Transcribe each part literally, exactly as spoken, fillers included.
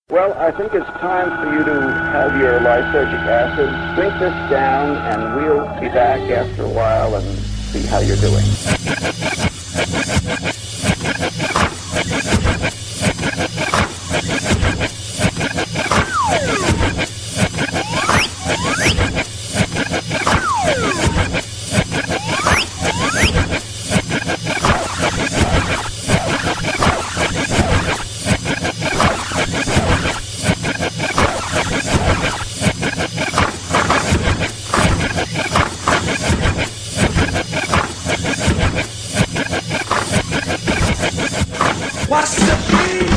Well, I think it's time for you to have your lysergic acid. Drink this down, and we'll be back after a while and see how you're doing. What's the beat?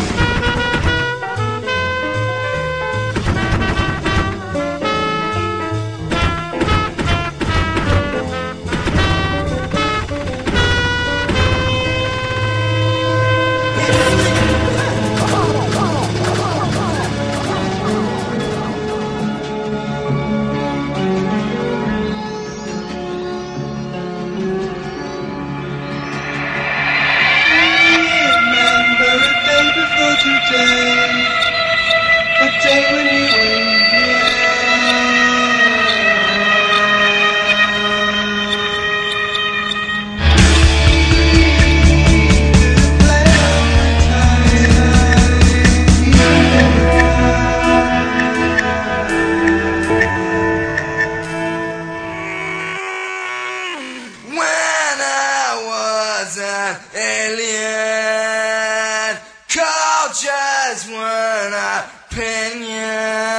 Today, a day when you were here. Play when I was an alien, cultures weren't opinion.